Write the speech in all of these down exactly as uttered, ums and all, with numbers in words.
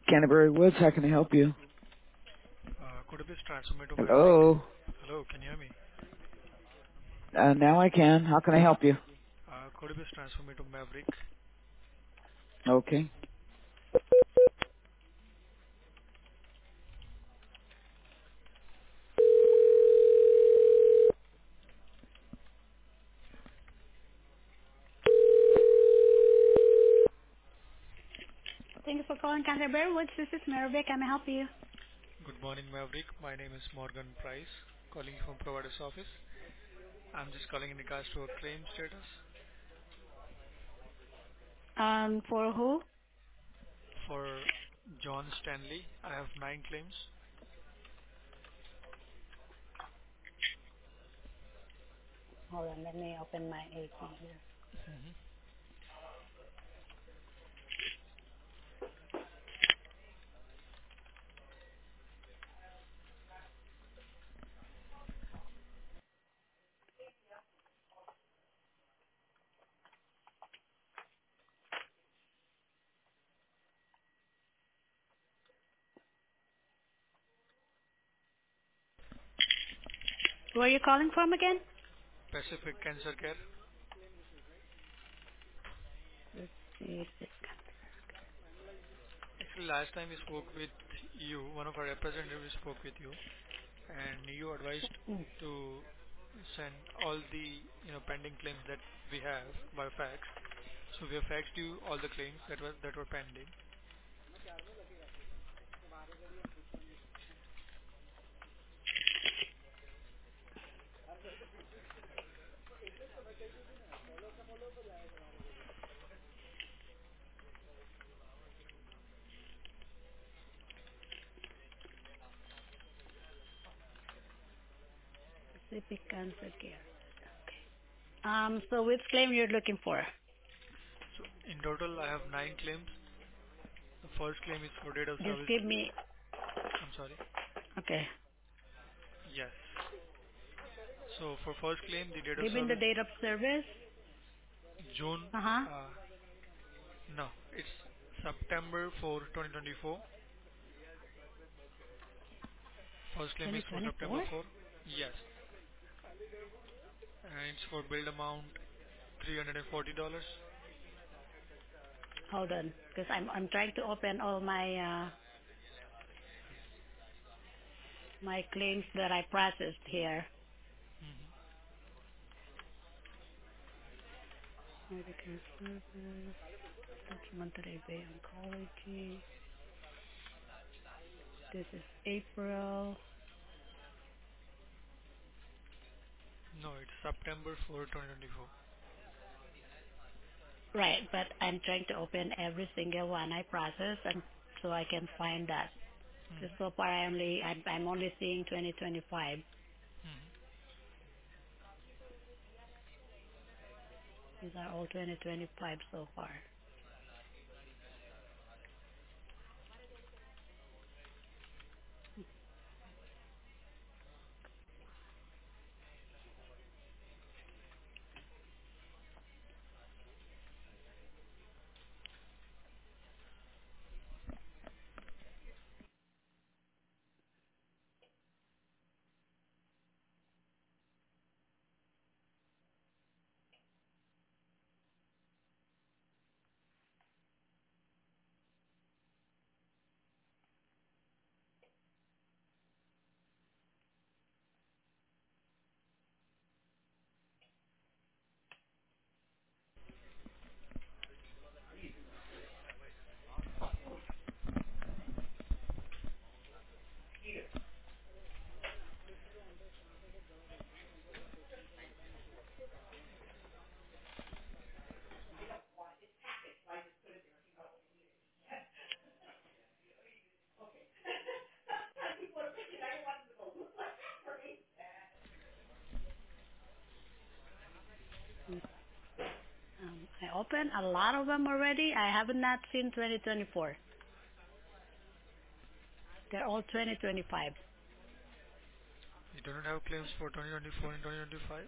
Canterbury Woods, how can I help you? Uh, Could you please transfer me to Maverick? Hello. Hello, can you hear me? Uh, now I can. How can I help you? Uh, Could you please transfer me to Maverick? Okay. Thank you for calling Canterbury Woods. This is Mary. Can I help you? Good morning, Maverick. My name is Morgan Price, calling you from provider's office. I'm just calling in regards to a claim status Um, for who? for John Stanley. I have nine claims. Hold on, let me open my A P here. hmm Where are you calling from again? Pacific Cancer Care. Let's see. Actually, last time we spoke with you, one of our representatives spoke with you, and you advised Mm, to send all the you know pending claims that we have by fax. So we have faxed you all the claims that were that were pending. Pacific Cancer Care. Um, so which claim you're looking for? So in total, I have nine claims. The first claim is for date of Just service. give me. I'm sorry. Okay. Yes. So for first claim, the date of Give me the service, date of service. June, Uh huh. uh, no, it's September fourth, twenty twenty-four. First claim is for September twenty twenty-four. fourth. Yes. And it's for billed amount three hundred forty dollars. Hold on, because I'm I'm trying to open all my uh my claims that I processed here. Mm-hmm. Medicare service, that's Monterey Bay Oncology. This is April. No, it's September fourth, twenty twenty-four. Right, but I'm trying to open every single one I process and so I can find that. Because Mm-hmm. so far I only I'm, I'm only seeing twenty twenty-five. Mm-hmm. These are all twenty twenty-five so far. Mm. Um, I opened a lot of them already. I have not seen twenty twenty-four. They're all twenty twenty-five. You don't have claims for twenty twenty-four and twenty twenty-five?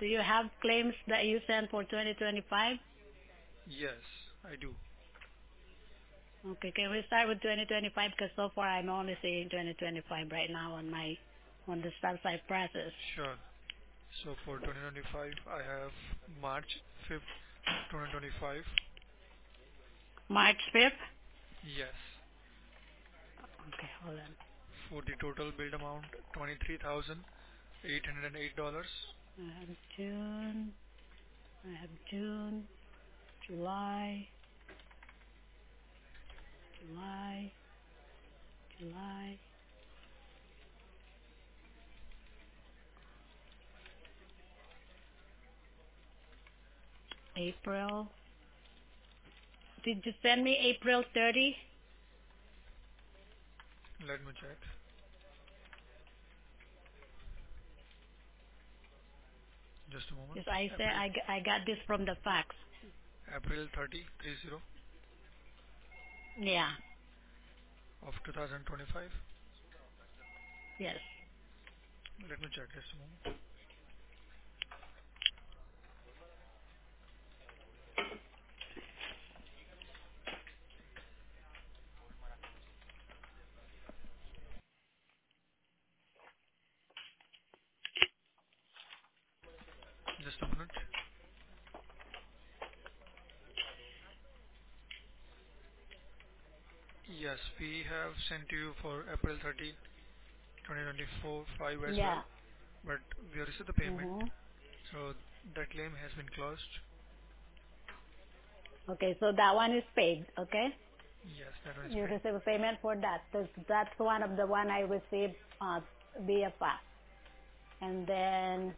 Do you have claims that you sent for twenty twenty-five? Yes, I do. Okay, can we start with twenty twenty-five? Because so far I'm only seeing twenty twenty-five right now on my on the start side process. Sure. So for twenty twenty-five, I have March fifth, twenty twenty-five. March fifth? Yes. Okay, hold on. For the total billed amount, twenty-three thousand eight hundred eight dollars. I have June. I have June, July, July, July, April. Did you send me April thirtieth? Let me check. Just a moment. Yes, I said April I, g- I got this from the fax. April thirtieth, thirty Yeah, of two thousand twenty-five. yes. Let me check. Just a moment. Just a minute. Yes, we have sent you for April thirtieth, twenty twenty-four five as well, Yeah. but we have received the payment, Mhm. so that claim has been closed. Okay, so that one is paid. Okay, Yes, that one is you paid. receive a payment for that. That's, that's one of the one I received uh, via fax. And then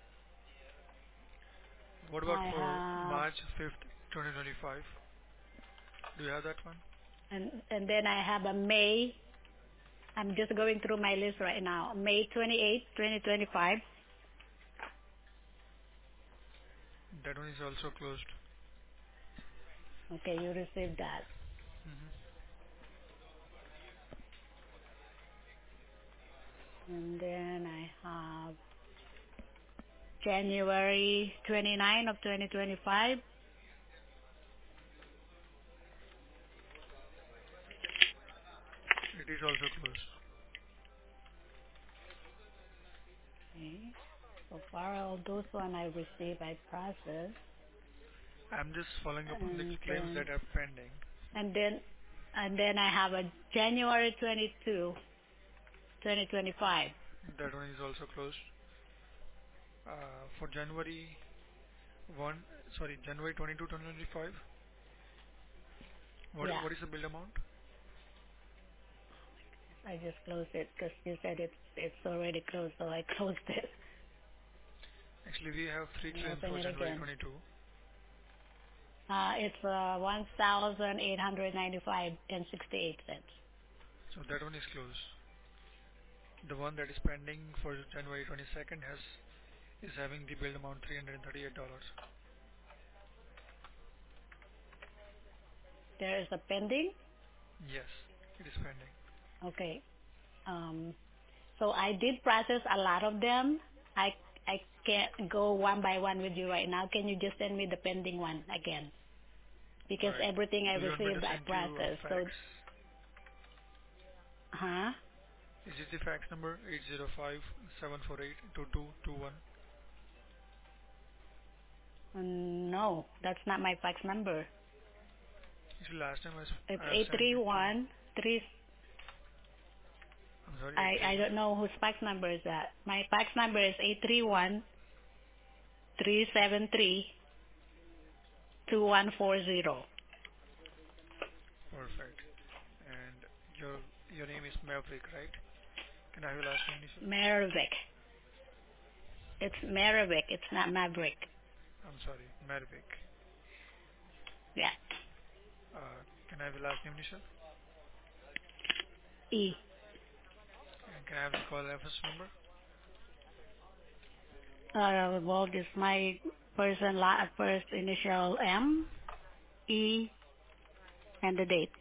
What about I for have, March fifth, twenty twenty-five? Do you have that one? and and then I have a May. I'm just going through my list right now. May twenty-eighth, twenty twenty-five. That one is also closed. Okay, you received that. Hmm. And then I have January twenty-ninth of twenty twenty-five. It is also closed. Okay. So far, all those one I received, I processed. I'm just following up on the And claims then, that are pending. and then, and then I have a January twenty-second, twenty twenty-five. That one is also closed. Uh, for January first, sorry, January twenty-second, twenty twenty-five, what, Yeah. what is the bill amount? I just closed it because you said it's, it's already closed, so I closed it. Actually, we have three Let me claims open for it January again. twenty-two. Uh, it's uh, one thousand eight hundred ninety-five and sixty-eight cents. So that one is closed. The one that is pending for January twenty-second has is having the bill amount three hundred thirty-eight dollars. There is a pending. Yes, it is pending. Okay. Um, so I did process a lot of them. I I can't go one by one with you right now. Can you just send me the pending one again? Because Alright. everything I Do you want me to received, I send you a processed. fax? So, huh? Is it the fax number eight zero five, seven four eight, two two two one? No, that's not my fax number. Actually, last time I, s- It's I have eight sent three it to, one three. I'm sorry, I I eight three one. don't know whose fax number is that. My fax number is eight three one three seven three two one four zero. Perfect. And your your name is Maverick, right? Can I have your last name initial? Maravik. It's Maravik. It's not Maverick. I'm sorry, Maverick. Yeah. Uh, can I have your last name initial? E. And can I have the call reference number? Uh, well, this my person la first initial M E and the date.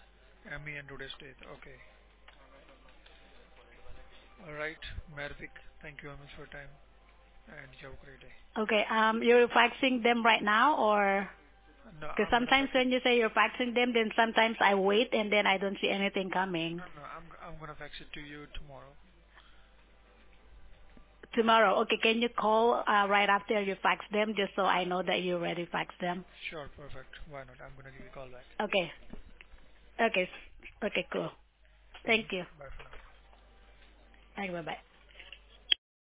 M E and today's date. Okay. Alright, Maverick. Thank you very much for your time, and you have a great day. Okay. Um, you're faxing them right now, or No, because I'm gonna sometimes fax it. when you say you're faxing them, then sometimes I wait and then I don't see anything coming. No, no, I'm I'm gonna fax it to you tomorrow. Tomorrow. Okay. Can you call uh, right after you fax them, just so I know that you already faxed them? Sure, perfect. Why not? I'm gonna give you a call back. Okay. Okay. Okay. Cool. Hmm. Thank you. Bye for now. Bye. Bye. Bye.